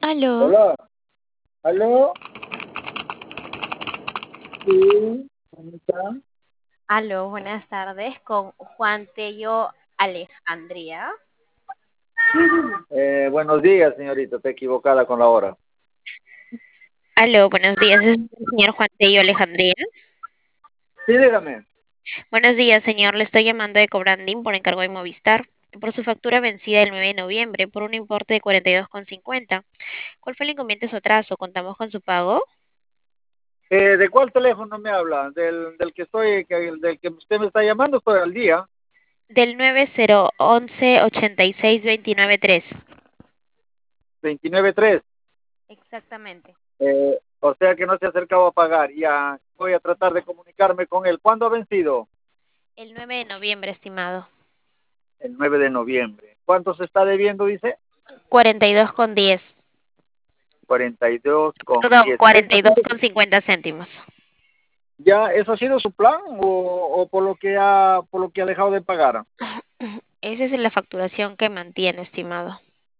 Aló, Hola, ¿aló? Sí, ¿cómo está? aló, buenas tardes con Juan Tello Alejandría. Buenos días, señorita, está equivocada con la hora. Aló, buenos días, es el señor Juan Tello Alejandría. Sí, dígame. Buenos días, señor, le estoy llamando de Cobrandín por encargo de Movistar, por su factura vencida el 9 de noviembre por un importe de 42,50. ¿Cuál fue el inconveniente de su atraso? ¿Contamos con su pago? ¿De cuál teléfono me habla? Del que estoy, del que usted me está llamando, estoy al día. Del 9011-8629-3. 29.3. Exactamente. O sea que no se ha acercado a pagar. Ya voy a tratar de comunicarme con él. ¿Cuándo ha vencido? El 9 de noviembre, estimado. El 9 de noviembre. ¿Cuánto se está debiendo, dice? 42,10. 42 con Perdón, 10. cuarenta y dos con cincuenta céntimos. ¿Ya eso ha sido su plan o por lo que ha dejado de pagar? Esa es la facturación que mantiene, estimado.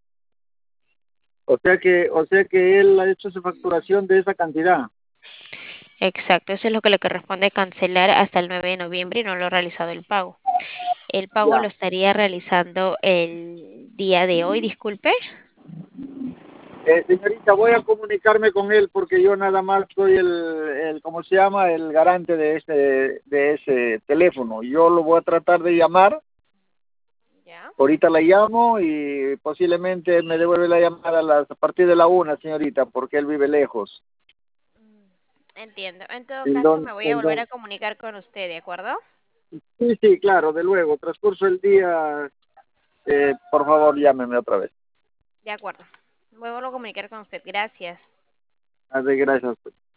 O sea que él ha hecho su facturación de esa cantidad. Exacto, eso es lo que le corresponde cancelar hasta el 9 de noviembre y no lo ha realizado el pago. El pago lo Ya. estaría realizando el día de hoy, disculpe. Señorita, voy a comunicarme con él porque yo nada más soy ¿cómo se llama? El garante de ese teléfono. Yo lo voy a tratar de llamar. Ya. Ahorita la llamo y posiblemente me devuelve la llamada a partir de la 1, señorita, porque él vive lejos. Entiendo. En todo ¿En caso, dónde? me voy a ¿En volver dónde? a comunicar con usted, ¿de acuerdo? Sí, sí, claro, de luego. Transcurso el día, por favor, llámeme otra vez. De acuerdo. Me vuelvo a comunicar con usted. Gracias. Gracias.